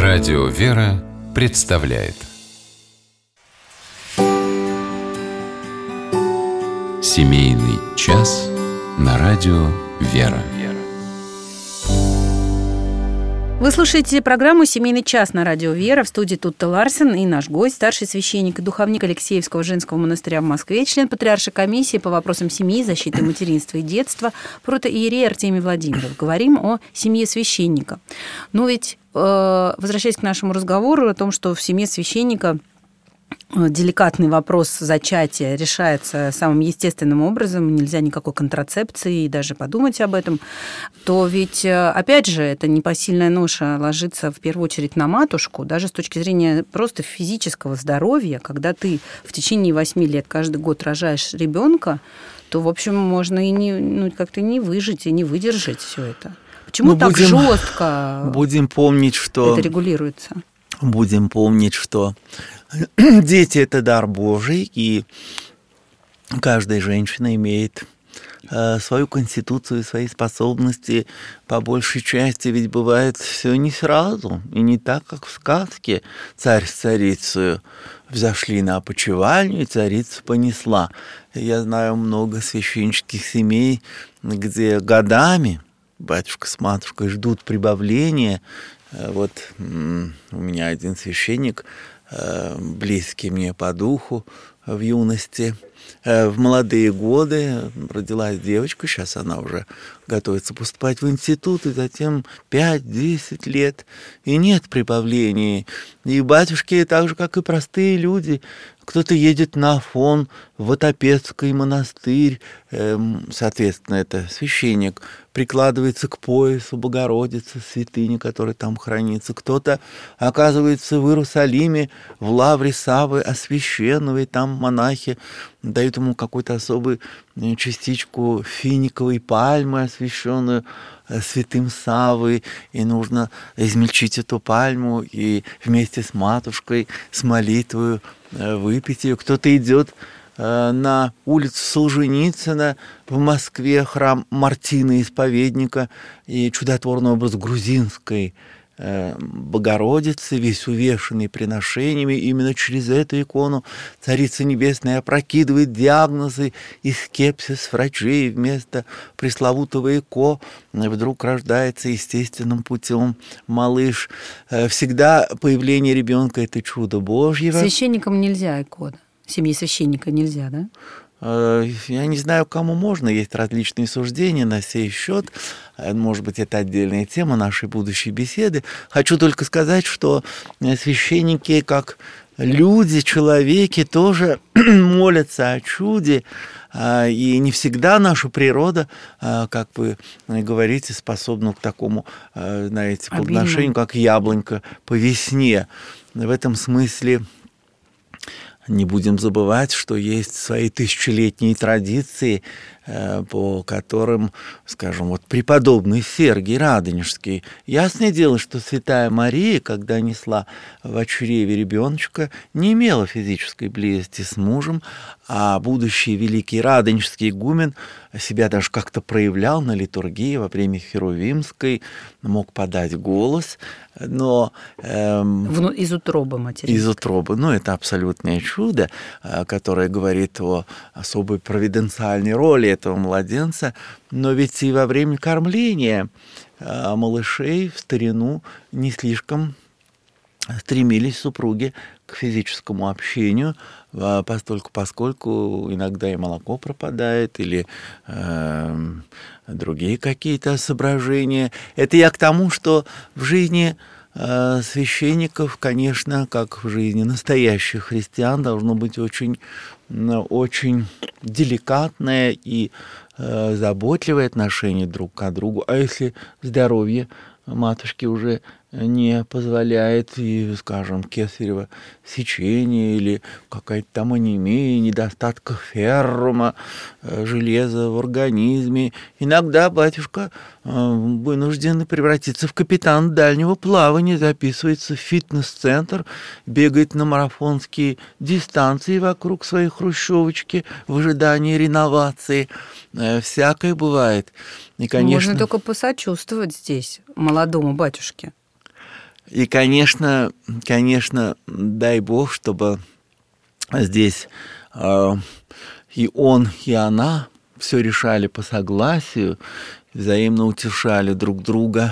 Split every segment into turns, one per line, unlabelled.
Радио «Вера» представляет Семейный час на радио «Вера».
Вы слушаете программу «Семейный час» на радио «Вера». В студии Тутта Ларсен и наш гость, старший священник и духовник Алексеевского женского монастыря в Москве, член патриаршей комиссии по вопросам семьи, защиты материнства и детства, протоиерей Артемий Владимиров. Говорим о семье священника. Но ведь, возвращаясь к нашему разговору о том, что в семье священника деликатный вопрос зачатия решается самым естественным образом, нельзя никакой контрацепции и даже подумать об этом, то ведь, опять же, эта непосильная ноша ложится в первую очередь на матушку, даже с точки зрения просто физического здоровья. Когда ты в течение 8 лет каждый год рожаешь ребенка, то, в общем, можно и как-то не выжить, и не выдержать все это. Почему так жестко
будем помнить, что
это регулируется?
Будем помнить, что дети – это дар Божий, и каждая женщина имеет свою конституцию, свои способности. По большей части ведь бывает все не сразу, и не так, как в сказке. Царь с царицею взошли на опочивальню, и царица понесла. Я знаю много священнических семей, где годами батюшка с матушкой ждут прибавления. Вот у меня один священник, близкий мне по духу в юности, в молодые годы родилась девочка, сейчас она уже готовится поступать в институт, и затем 5-10 лет, и нет прибавлений. И батюшки, так же, как и простые люди, кто-то едет на Афон, в Отопецкий монастырь, соответственно, это священник, прикладывается к поясу Богородицы, святыни, которая там хранится. Кто-то оказывается в Иерусалиме, в лавре Саввы Освященного, и там монахи дают ему какую-то особую частичку финиковой пальмы, освященную святым Саввой, и нужно измельчить эту пальму и вместе с матушкой, с молитвой выпить ее. Кто-то идет на улицу Солженицына в Москве, храм Мартина Исповедника, и чудотворный образ грузинской Богородицы, весь увешанный приношениями. Именно через эту икону Царица Небесная опрокидывает диагнозы и скепсис врачей. Вместо пресловутого ЭКО вдруг рождается естественным путем малыш. Всегда появление ребенка – это чудо Божьего.
Священникам нельзя ЭКО, семье священника нельзя, да?
Я не знаю, кому можно, есть различные суждения на сей счет. Может быть, это отдельная тема нашей будущей беседы. Хочу только сказать, что священники, как люди, человеки, тоже молятся о чуде. И не всегда наша природа, как вы говорите, способна к такому, знаете, плодоношению, как яблонька по весне. В этом смысле не будем забывать, что есть свои тысячелетние традиции, по которым, скажем, вот преподобный Сергий Радонежский, ясное дело, что святая Мария, когда несла в чреве ребеночка, не имела физической близости с мужем, а будущий великий Радонежский игумен себя даже как-то проявлял на литургии во время Херувимской, мог подать голос, но
из утробы материнской.
Из утробы. Ну, это абсолютное чудо, которое говорит о особой провиденциальной роли этого младенца. Но ведь и во время кормления малышей в старину не слишком стремились супруги к физическому общению, поскольку иногда и молоко пропадает, или другие какие-то соображения. Это я к тому, что в жизни священников, конечно, как в жизни настоящих христиан, должно быть очень, очень деликатное и заботливое отношение друг к другу. А если здоровье матушки уже не позволяет, и, скажем, кесарево сечение или какая-то там анемия, недостатка феррума, железа в организме, иногда батюшка вынужден превратиться в капитана дальнего плавания, записывается в фитнес-центр, бегает на марафонские дистанции вокруг своей хрущевочки в ожидании реновации. Всякое бывает. И, конечно,
можно только посочувствовать здесь молодому батюшке.
И, конечно, дай Бог, чтобы здесь и он, и она все решали по согласию, взаимно утешали друг друга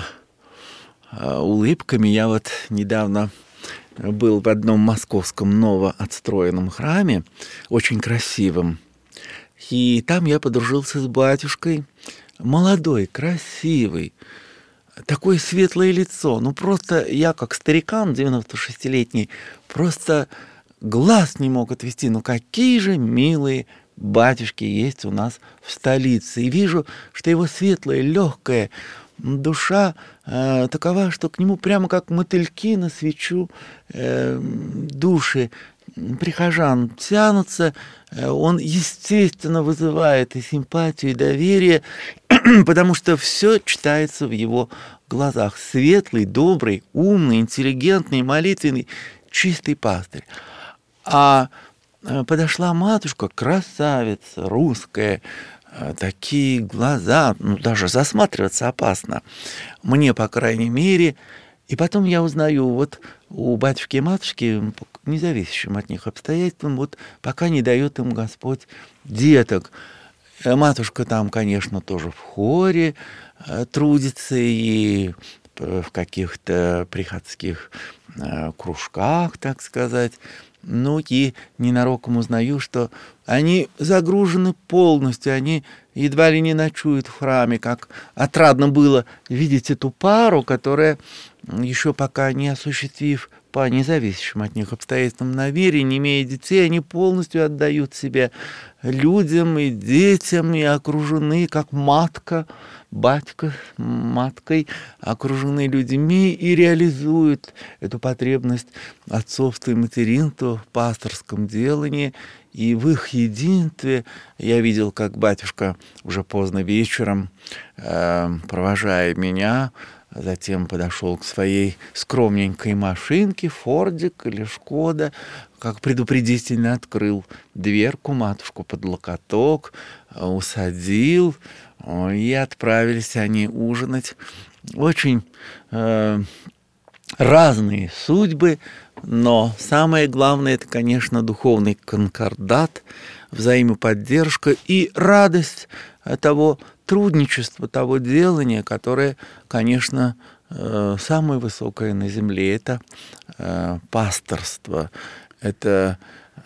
улыбками. Я вот недавно был в одном московском новоотстроенном храме, очень красивом, и там я подружился с батюшкой, молодой, красивый, такое светлое лицо. Ну, просто я, как старикан 96-летний, просто глаз не мог отвести. Ну, какие же милые батюшки есть у нас в столице. И вижу, что его светлая, легкая душа такова, что к нему прямо как мотыльки на свечу души прихожан тянутся. Он, естественно, вызывает и симпатию, и доверие, потому что все читается в его глазах. Светлый, добрый, умный, интеллигентный, молитвенный, чистый пастырь. А подошла матушка, красавица, русская, такие глаза, ну, даже засматриваться опасно. Мне, по крайней мере. И потом я узнаю, вот у батюшки и матушки, независящим от них обстоятельствам, вот пока не дает им Господь деток. Матушка там, конечно, тоже в хоре трудится и в каких-то приходских кружках, так сказать. Ну и ненароком узнаю, что они загружены полностью, они едва ли не ночуют в храме, как отрадно было видеть эту пару, которая, еще пока не осуществив по независящим от них обстоятельствам намерений, не имея детей, они полностью отдают себя людям и детям, и окружены, как матка, батька маткой, окружены людьми и реализуют эту потребность отцовства и материнства в пасторском делании. И в их единстве я видел, как батюшка уже поздно вечером, провожая меня, затем подошел к своей скромненькой машинке, Фордик или Шкода, как предупредительно открыл дверку, матушку под локоток, усадил, и отправились они ужинать. Очень разные судьбы, но самое главное, это, конечно, духовный конкордат, взаимоподдержка и радость того трудничества, того делания, которое, конечно, самое высокое на земле. Это пасторство, это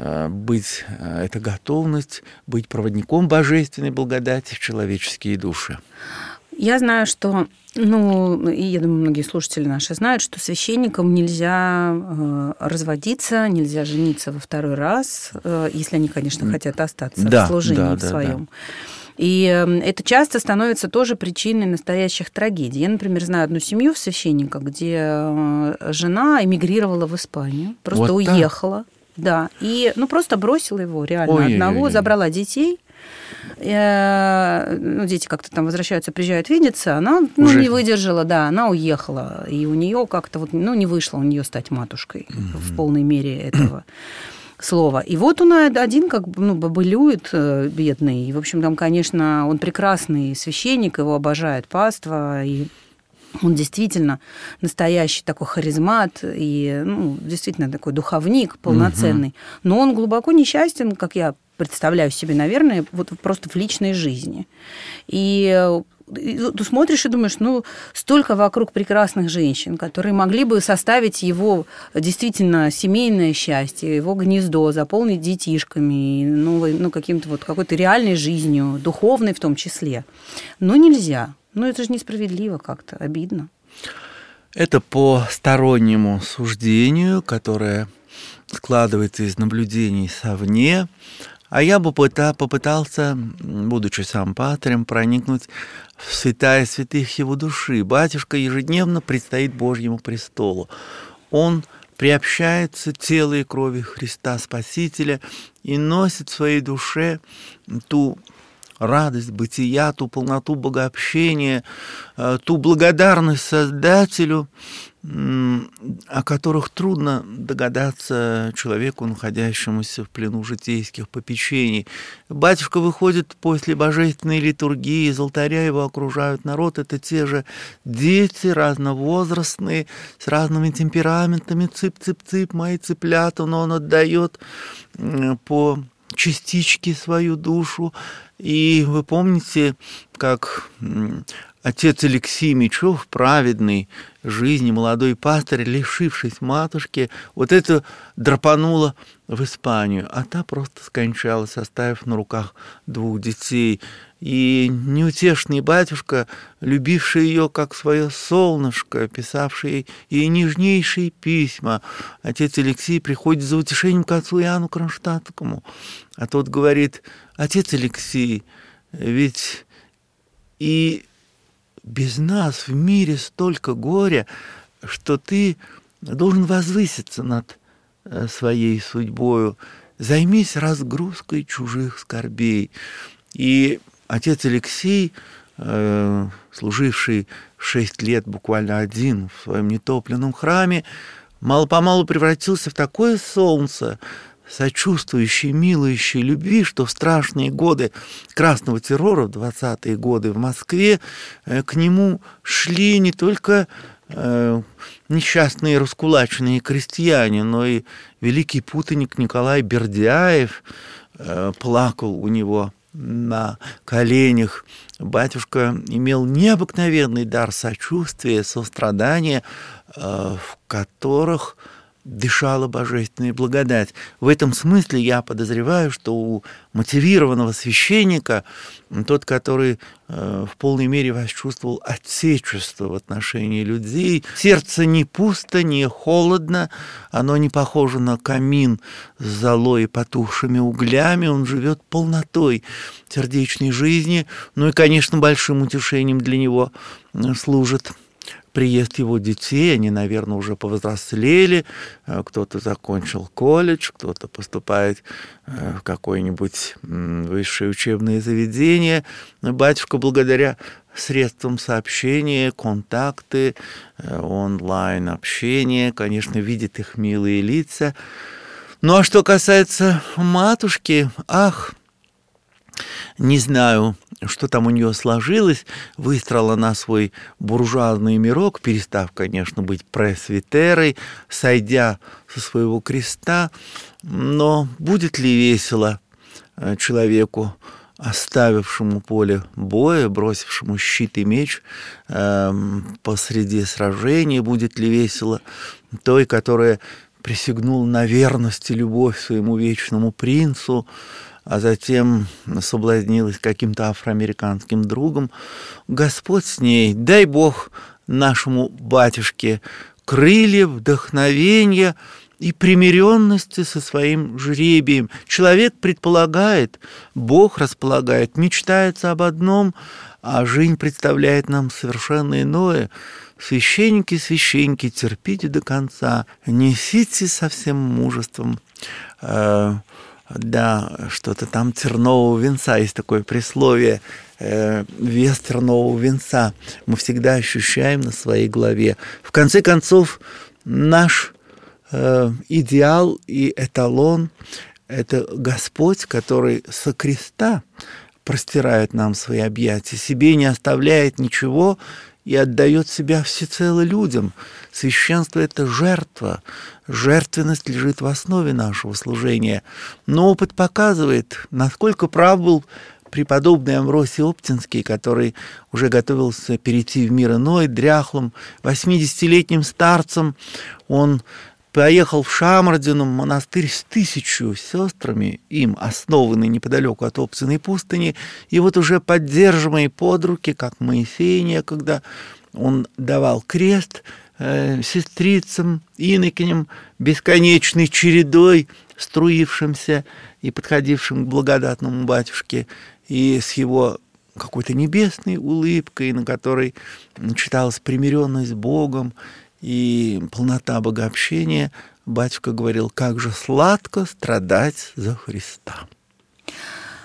готовность быть проводником божественной благодати в человеческие души.
Я знаю, что, и я думаю, многие слушатели наши знают, что священникам нельзя разводиться, нельзя жениться во второй раз, если они, конечно, хотят остаться в служении своем. Да. И это часто становится тоже причиной настоящих трагедий. Я, например, знаю одну семью священника, где жена эмигрировала в Испанию, просто уехала. Да, и просто бросила его реально одного, забрала детей. Дети как-то там возвращаются, приезжают видеться, она не выдержала, она уехала, и у нее как-то не вышло у нее стать матушкой в полной мере этого слова. И вот он один бобылюет бедный, и, в общем, там, конечно, он прекрасный священник, его обожает паства, и он действительно настоящий такой харизмат и действительно такой духовник полноценный, но он глубоко несчастен, как я представляю себе, наверное, просто в личной жизни. И ты смотришь и думаешь, столько вокруг прекрасных женщин, которые могли бы составить его действительно семейное счастье, его гнездо, заполнить детишками, каким-то какой-то реальной жизнью, духовной в том числе. Но нельзя. Это же несправедливо как-то, обидно.
Это по стороннему суждению, которое складывается из наблюдений совне. А я бы попытался, будучи сам патрием, проникнуть в святая святых его души. Батюшка ежедневно предстоит Божьему престолу. Он приобщается телу и крови Христа Спасителя и носит в своей душе ту радость бытия, ту полноту богообщения, ту благодарность Создателю, о которых трудно догадаться человеку, находящемуся в плену житейских попечений. Батюшка выходит после божественной литургии, из алтаря его окружают народ. Это те же дети разновозрастные, с разными темпераментами. Цып-цып-цып, мои цыплята, но он отдает по частичке свою душу. И вы помните, как отец Алексей Мечев, праведный жизни молодой пастырь, лишившись матушки, вот это драпануло в Испанию, а та просто скончалась, оставив на руках 2 детей. И неутешный батюшка, любивший ее как свое солнышко, писавший ей нежнейшие письма, отец Алексей приходит за утешением к отцу Иоанну Кронштадтскому, а тот говорит: отец Алексей, ведь и без нас в мире столько горя, что ты должен возвыситься над своей судьбою, займись разгрузкой чужих скорбей. И отец Алексей, служивший 6 лет буквально один в своем нетопленном храме, мало-помалу превратился в такое солнце, сочувствующей, милующей любви, что в страшные годы красного террора, в 20-е годы в Москве, к нему шли не только несчастные раскулаченные крестьяне, но и великий путаник Николай Бердяев плакал у него на коленях. Батюшка имел необыкновенный дар сочувствия, сострадания, в которых дышала божественная благодать. В этом смысле я подозреваю, что у мотивированного священника, тот, который в полной мере восчувствовал отечество в отношении людей, сердце не пусто, не холодно, оно не похоже на камин с золой и потухшими углями, он живет полнотой сердечной жизни, ну и, конечно, большим утешением для него служит приезд его детей. Они, наверное, уже повзрослели, кто-то закончил колледж, кто-то поступает в какое-нибудь высшее учебное заведение. Батюшка, благодаря средствам сообщения, контакты, онлайн-общение, конечно, видит их милые лица. Ну, а что касается матушки, не знаю, что там у нее сложилось, выстроила она свой буржуазный мирок, перестав, конечно, быть пресвитерой, сойдя со своего креста, но будет ли весело человеку, оставившему поле боя, бросившему щит и меч посреди сражения, будет ли весело той, которая присягнула на верность и любовь своему вечному принцу, а затем соблазнилась каким-то афроамериканским другом. Господь с ней, дай Бог нашему батюшке крылья, вдохновения и примиренности со своим жребием. Человек предполагает, Бог располагает, мечтается об одном, а жизнь представляет нам совершенно иное. Священники, терпите до конца, несите со всем мужеством. Да, что-то там тернового венца, есть такое присловие, вес тернового венца мы всегда ощущаем на своей голове. В конце концов, наш идеал и эталон – это Господь, который со креста простирает нам свои объятия, себе не оставляет ничего и отдает себя всецело людям. Священство – это жертва. Жертвенность лежит в основе нашего служения. Но опыт показывает, насколько прав был преподобный Амвросий Оптинский, который уже готовился перейти в мир иной, дряхлым, 80-летним старцем. Он поехал в Шамардину, монастырь с 1000 сестрами, им основанный неподалеку от Оптиной пустыни, и вот уже поддерживаемый под руки, как Моисей некогда, он давал крест сестрицам, инокиням, бесконечной чередой, струившимся и подходившим к благодатному батюшке, и с его какой-то небесной улыбкой, на которой читалась примиренность с Богом и полнота богообщения, батюшка говорил: как же сладко страдать за Христа.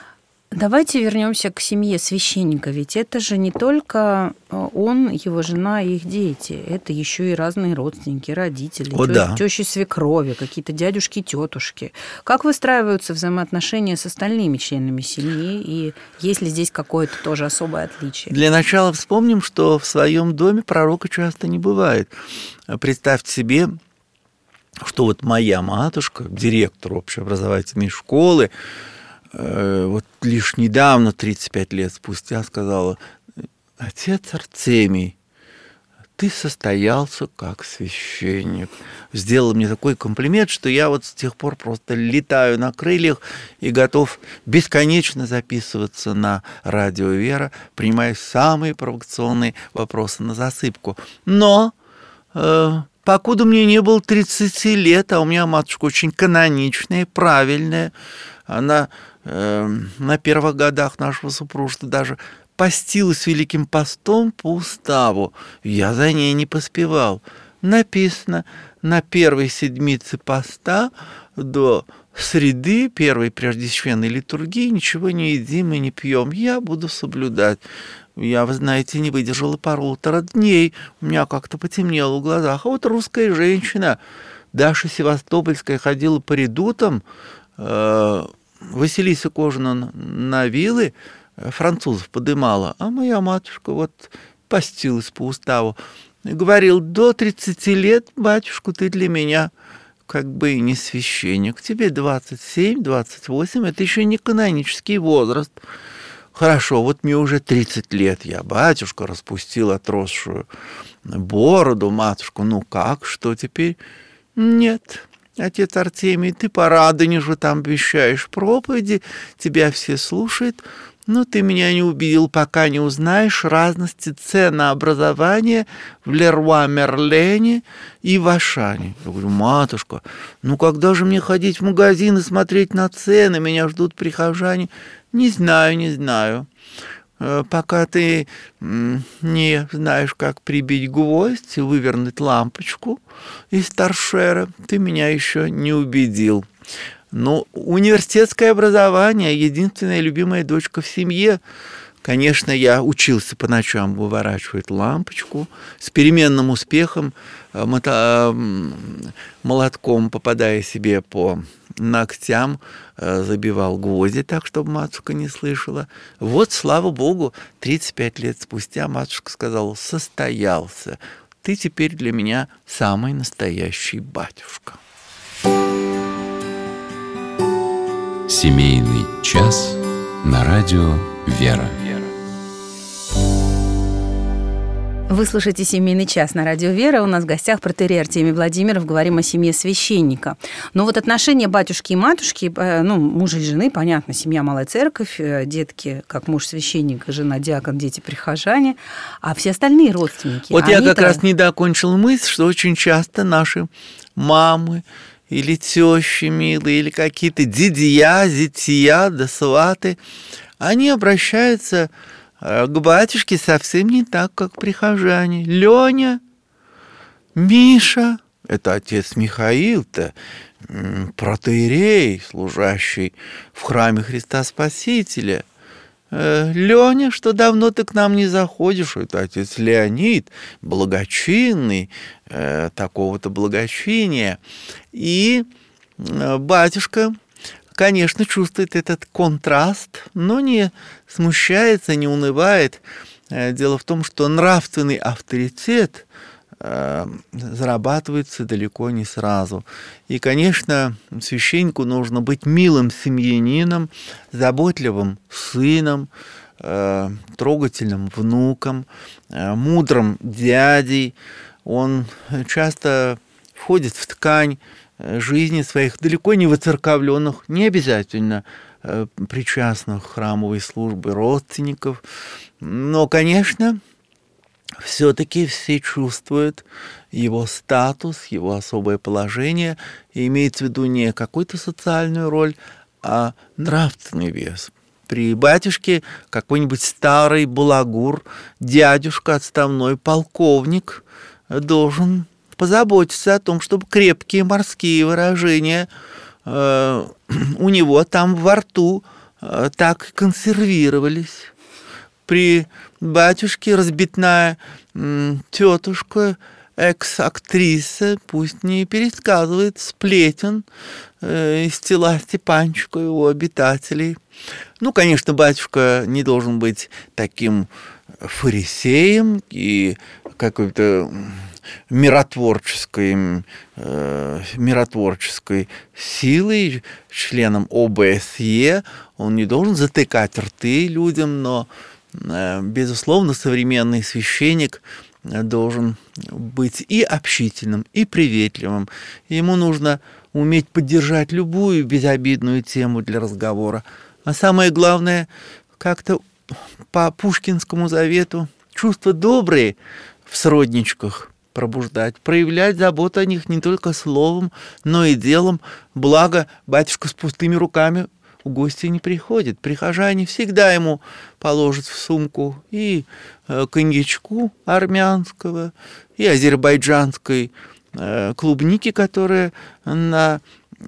Давайте вернемся к семье священника. Ведь это же не только он, его жена и их дети. Это еще и разные родственники, родители, тещи, свекрови, какие-то дядюшки, тетушки. Как выстраиваются взаимоотношения с остальными членами семьи? И есть ли здесь какое-то тоже особое отличие?
Для начала вспомним, что в своем доме пророка часто не бывает. Представьте себе, что вот моя матушка, директор общеобразовательной школы, вот лишь недавно, 35 лет спустя, сказала: отец Артемий, ты состоялся как священник. Сделала мне такой комплимент, что я вот с тех пор просто летаю на крыльях и готов бесконечно записываться на радио «Вера», принимая самые провокационные вопросы на засыпку. Но покуда мне не было 30 лет, а у меня матушка очень каноничная, правильная, она на первых годах нашего супружества даже постилась Великим постом по уставу. Я за ней не поспевал. Написано: на первой седмице поста до среды, первой преждесвященной литургии, ничего не едим и не пьем. Я буду соблюдать. Я, вы знаете, не выдержала полутора дней. У меня как-то потемнело в глазах. А вот русская женщина, Даша Севастопольская, ходила по редутам, Василиса Кожина на вилы французов подымала, а моя матушка вот постилась по уставу. И говорил: до 30 лет, батюшка, ты для меня как бы и не священник. Тебе 27, 28, это еще не канонический возраст. Хорошо, вот мне уже 30 лет, я, батюшка, распустил отросшую бороду. Матушка: ну как, что теперь? Нет, отец Артемий, ты по Радоне же там вещаешь проповеди, тебя все слушают, но ты меня не убедил, пока не узнаешь разности ценообразования в Леруа-Мерлене и в Ашане. Я говорю: матушка, ну когда же мне ходить в магазин и смотреть на цены, меня ждут прихожане? Не знаю. Пока ты не знаешь, как прибить гвоздь и вывернуть лампочку из торшера, ты меня еще не убедил. Ну, университетское образование, единственная любимая дочка в семье. Конечно, я учился по ночам выворачивать лампочку, с переменным успехом, молотком, попадая себе по ногтям, забивал гвозди так, чтобы матушка не слышала. Вот, слава богу, 35 лет спустя матушка сказала: состоялся. Ты теперь для меня самый настоящий батюшка.
Семейный час на радио «Вера».
Вы слушаете «Семейный час» на радио «Вера». У нас в гостях протоиерей Артемий Владимиров. Говорим о семье священника. Но вот отношения батюшки и матушки, мужа и жены, понятно, семья малая церковь, детки, как муж священник, жена диакон, дети прихожане, а все остальные родственники.
Вот я как раз не докончил мысль, что очень часто наши мамы или тещи милые, или какие-то дядья, зятья, да сваты, они обращаются к батюшке совсем не так, как прихожане. Леня, Миша, это отец Михаил-то, протоиерей, служащий в храме Христа Спасителя. Леня, что давно ты к нам не заходишь, это отец Леонид, благочинный, такого-то благочиния. И батюшка, конечно, чувствует этот контраст, но не смущается, не унывает. Дело в том, что нравственный авторитет зарабатывается далеко не сразу. И, конечно, священнику нужно быть милым семьянином, заботливым сыном, трогательным внуком, мудрым дядей. Он часто входит в ткань жизни своих далеко не воцерковленных, не обязательно причастных к храмовой службе родственников. Но, конечно, все-таки все чувствуют его статус, его особое положение, и имеется в виду не какую-то социальную роль, а нравственный вес. При батюшке какой-нибудь старый балагур, дядюшка, отставной полковник должен позаботиться о том, чтобы крепкие морские выражения у него там во рту так консервировались. При батюшке разбитная тетушка, экс-актриса, пусть не пересказывает сплетен из тела Степанчика, его обитателей. Ну, конечно, батюшка не должен быть таким фарисеем и какой-то миротворческой силой, членом ОБСЕ. Он не должен затыкать рты людям, но, безусловно, современный священник должен быть и общительным, и приветливым. Ему нужно уметь поддержать любую безобидную тему для разговора. А самое главное, как-то по Пушкинскому завету чувства добрые в сродничках пробуждать, проявлять заботу о них не только словом, но и делом. Благо, батюшка с пустыми руками в гости не приходит. Прихожане всегда ему положат в сумку и коньячку армянского, и азербайджанской клубники, которая на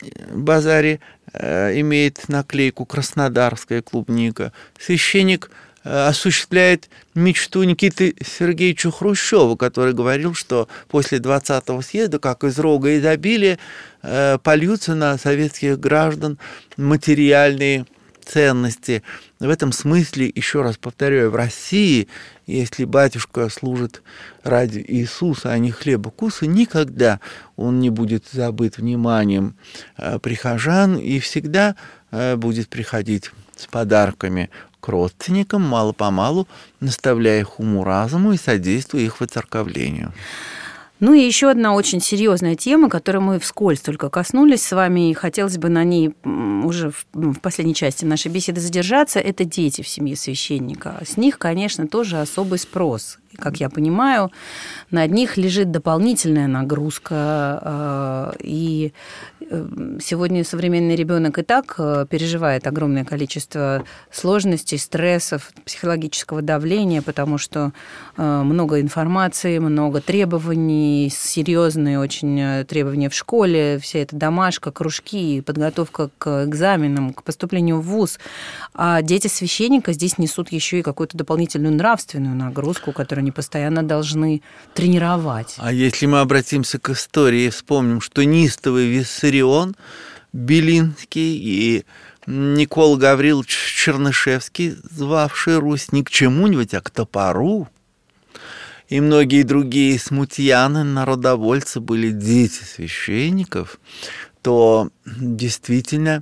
базаре имеет наклейку «Краснодарская клубника». Священник осуществляет мечту Никиты Сергеевича Хрущева, который говорил, что после 20-го съезда, как из рога изобилия, польются на советских граждан материальные ценности. В этом смысле, еще раз повторяю, в России, если батюшка служит ради Иисуса, а не хлеба-куса, никогда он не будет забыт вниманием прихожан и всегда будет приходить с подарками к родственникам, мало-помалу наставляя их уму-разуму и содействуя их воцерковлению.
Ну и еще одна очень серьезная тема, которой мы вскользь только коснулись с вами, и хотелось бы на ней уже в последней части нашей беседы задержаться, это дети в семье священника. С них, конечно, тоже особый спрос. Как я понимаю, на них лежит дополнительная нагрузка, и сегодня современный ребенок и так переживает огромное количество сложностей, стрессов, психологического давления, потому что много информации, много требований, серьезные очень требования в школе, вся эта домашка, кружки, подготовка к экзаменам, к поступлению в вуз. А дети священника здесь несут еще и какую-то дополнительную нравственную нагрузку, которую они постоянно должны тренировать.
А если мы обратимся к истории и вспомним, что неистовый Виссарион Белинский и Никола Гаврилович Чернышевский, звавший Русь не к чему-нибудь, а к топору, и многие другие смутьяны, народовольцы были дети священников, то действительно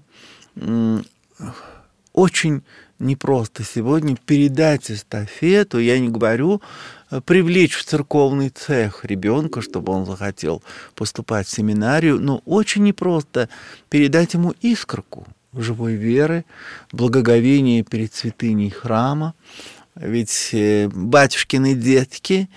очень непросто сегодня передать эстафету, я не говорю привлечь в церковный цех ребенка, чтобы он захотел поступать в семинарию, но очень непросто передать ему искорку живой веры, благоговение перед святыней храма. Ведь батюшкины детки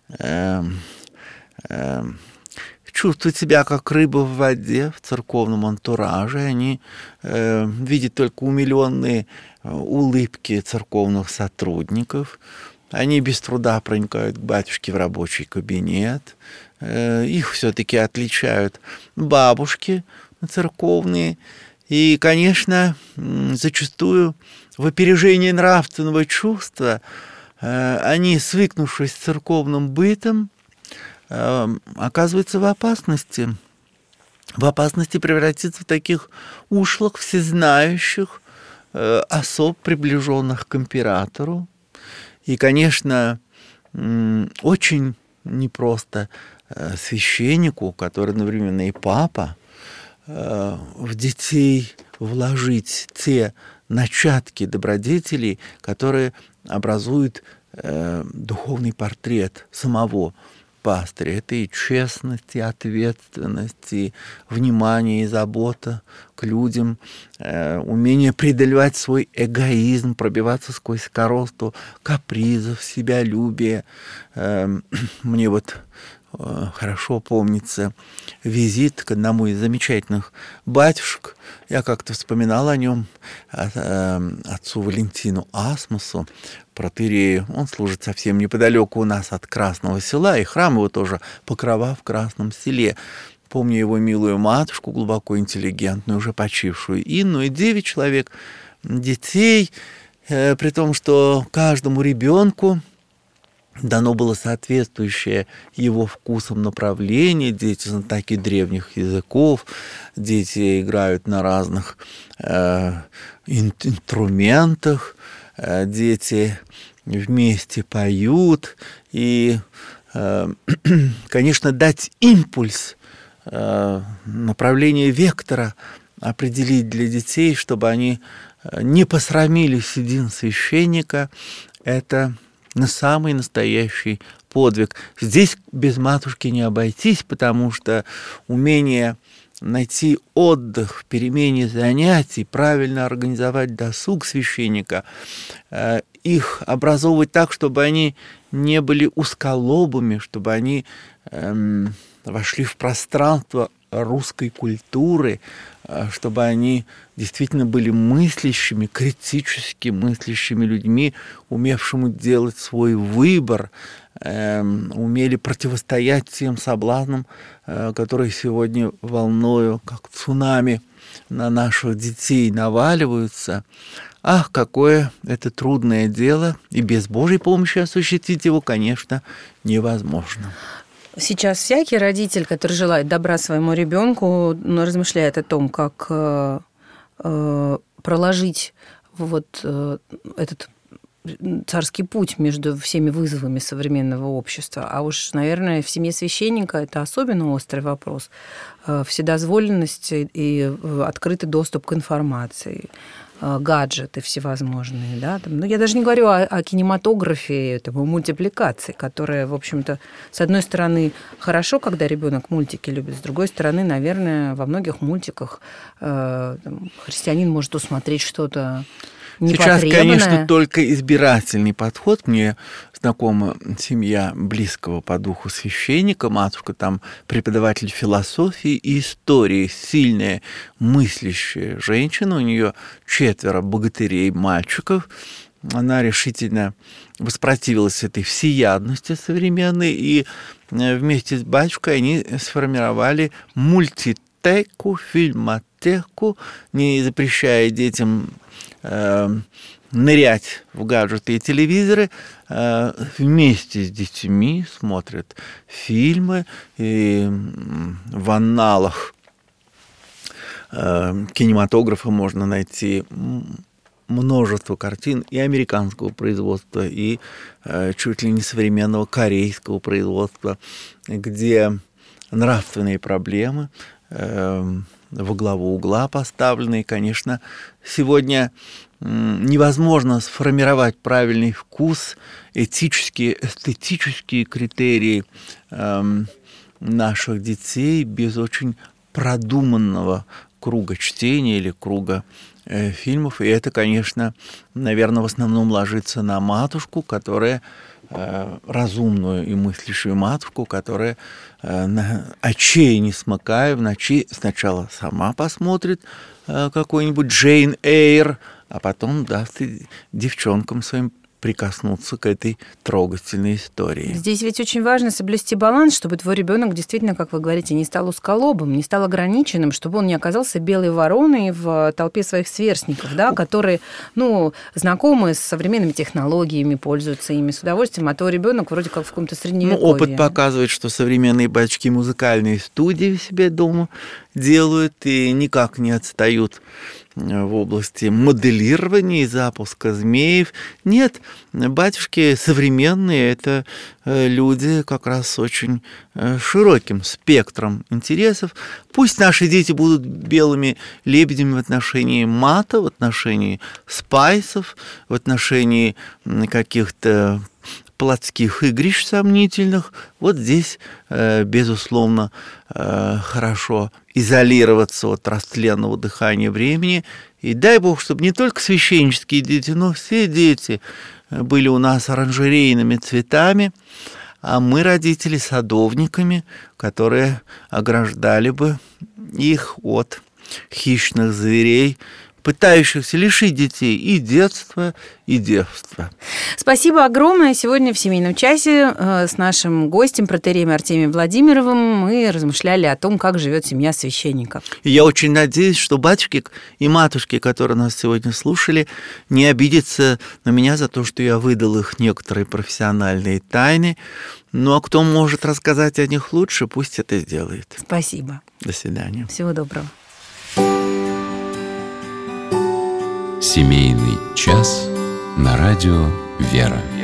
чувствуют себя как рыба в воде в церковном антураже. Они видят только умиленные улыбки церковных сотрудников. Они без труда проникают к батюшке в рабочий кабинет. Их все-таки отличают бабушки церковные. И, конечно, зачастую в опережении нравственного чувства они, свыкнувшись с церковным бытом, оказываются в опасности превратиться в таких ушлых, всезнающих особ, приближенных к императору. И, конечно, очень непросто священнику, который одновременно и папа, в детей вложить те начатки добродетелей, которые образуют духовный портрет самого пастыря. Это и честность, и ответственность, и внимание, и забота к людям, умение преодолевать свой эгоизм, пробиваться сквозь коросту капризов, себялюбия. Мне вот хорошо помнится визит к одному из замечательных батюшек. Я как-то вспоминал о нем, отцу Валентину Асмусу, протоиерею. Он служит совсем неподалеку у нас от Красного Села, и храм его тоже Покрова в Красном Селе. Помню его милую матушку, глубоко интеллигентную, уже почившую Инну, и 9 человек детей, при том, что каждому ребенку дано было соответствующее его вкусам направление. Дети знатоки древних языков, дети играют на разных инструментах, дети вместе поют. И, конечно, дать импульс, направление вектора определить для детей, чтобы они не посрамили седин священника, это самый настоящий подвиг. Здесь без матушки не обойтись, потому что умение найти отдых в перемене занятий, правильно организовать досуг священника, их образовывать так, чтобы они не были узколобыми, чтобы они вошли в пространство русской культуры, чтобы они действительно были мыслящими, критически мыслящими людьми, умевшими делать свой выбор, умели противостоять тем соблазнам, которые сегодня волною, как цунами, на наших детей наваливаются. Ах, какое это трудное дело, и без Божьей помощи осуществить его, конечно, невозможно.
Сейчас всякий родитель, который желает добра своему ребенку, размышляет о том, как проложить этот царский путь между всеми вызовами современного общества. А уж, наверное, в семье священника это особенно острый вопрос. Вседозволенность и открытый доступ к информации, гаджеты всевозможные. Да? Я даже не говорю о кинематографе, о мультипликации, которая, в общем-то, с одной стороны, хорошо, когда ребенок мультики любит, с другой стороны, наверное, во многих мультиках христианин может усмотреть что-то непотребное.
Сейчас, конечно, только избирательный подход. Мне знакома семья близкого по духу священника, матушка там преподаватель философии и истории, сильная, мыслящая женщина, у нее 4 богатырей, мальчиков. Она решительно воспротивилась этой всеядности современной, и вместе с батюшкой они сформировали мультитеку, фильмотеку, не запрещая детям нырять в гаджеты и телевизоры, вместе с детьми смотрят фильмы, и в анналах кинематографа можно найти множество картин и американского производства, и чуть ли не современного корейского производства, где нравственные проблемы во главу угла поставлены. И, конечно, сегодня невозможно сформировать правильный вкус, этические, эстетические критерии наших детей без очень продуманного круга чтения или круга фильмов. И это, конечно, наверное, в основном ложится на матушку, которая разумную и мыслящую матушку, которая очей не смыкая, в ночи сначала сама посмотрит какой-нибудь Джейн Эйр, а потом даст и девчонкам своим прикоснуться к этой трогательной истории.
Здесь ведь очень важно соблюсти баланс, чтобы твой ребенок действительно, как вы говорите, не стал узколобым, не стал ограниченным, чтобы он не оказался белой вороной в толпе своих сверстников, да, которые, знакомы с современными технологиями, пользуются ими с удовольствием, а то ребенок вроде как в каком-то средневековье.
Опыт показывает, что современные батюшки музыкальные студии в себе дома делают и никак не отстают в области моделирования и запуска змеев. Нет, батюшки современные, это люди как раз с очень широким спектром интересов. Пусть наши дети будут белыми лебедями в отношении мата, в отношении спайсов, в отношении каких-то плотских игрищ сомнительных. Вот здесь, безусловно, хорошо изолироваться от растленного дыхания времени. И дай Бог, чтобы не только священнические дети, но все дети были у нас оранжерейными цветами, а мы, родители, садовниками, которые ограждали бы их от хищных зверей, пытающихся лишить детей и детства, и девства.
Спасибо огромное. Сегодня в «Семейном часе» с нашим гостем, протоиереем Артемием Владимировым, мы размышляли о том, как живет семья священников.
И я очень надеюсь, что батюшки и матушки, которые нас сегодня слушали, не обидятся на меня за то, что я выдал их некоторые профессиональные тайны. Ну, а кто может рассказать о них лучше, пусть это сделает.
Спасибо.
До свидания.
Всего доброго.
Семейный час на радио «Вера».